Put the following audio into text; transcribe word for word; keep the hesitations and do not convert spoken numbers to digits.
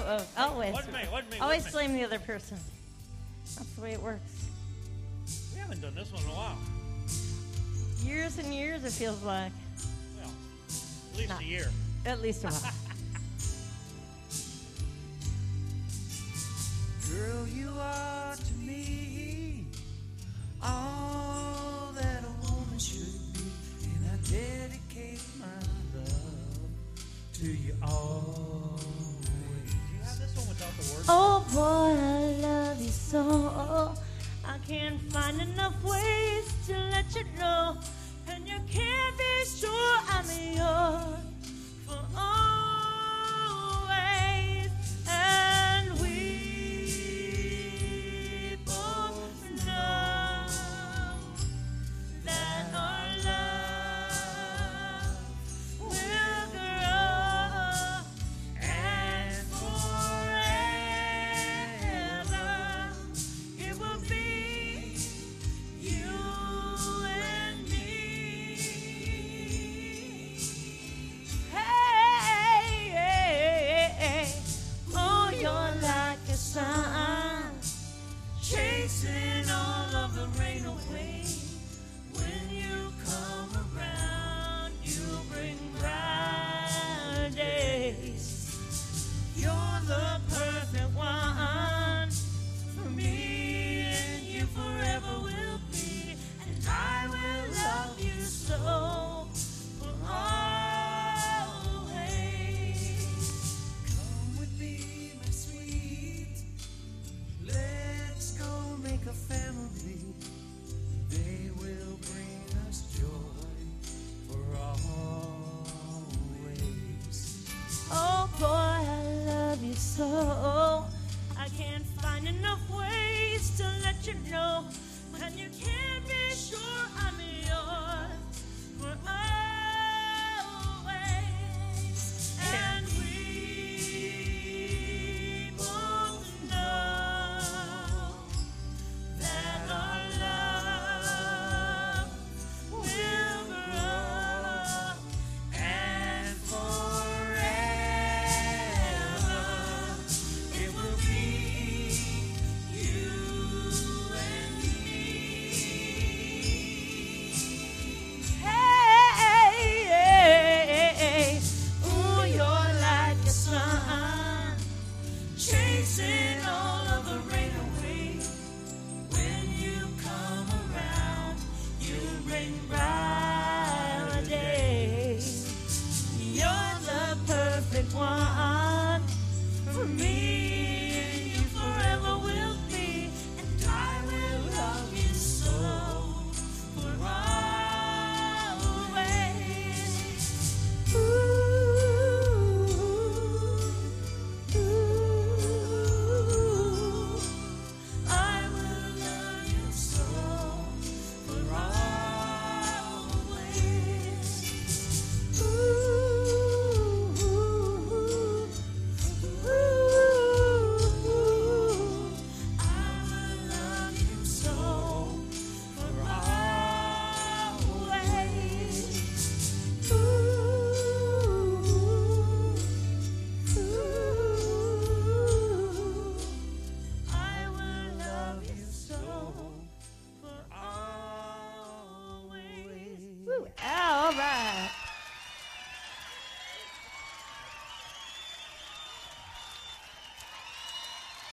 oh, oh, always. Wasn't me, wasn't me, Always wasn't me. blame the other person. That's the way it works. We haven't done this one in a while. Years and years, it feels like. Well, at least Not- a year. At least a while. Girl, you are to me all that a woman should be, and I dedicate my love to you always. Do you have this one without the words? Oh boy, I love you so. I can't find enough ways to let you know, and you can't be sure I'm yours for always. And we both know that our love will grow and forever it will be you and me. Hey, hey, hey. Oh, you're like a sun chasing all of the rain away. When you come around, you bring bright days. You're the perfect one for me, and you forever will be. And I will love you so for always. Come with me, my sweet. Let's go make a family. They will bring us joy for always. Oh boy, I love you so. I can't find enough ways to let you know, and you can't be sure I'm yours for always. And we both know that our love will grow and forever it will be you and me. Hey, hey, hey. Ooh, you're like a sun chasing all of the rain away. When you come around, you bring bright days. You're the perfect one for me,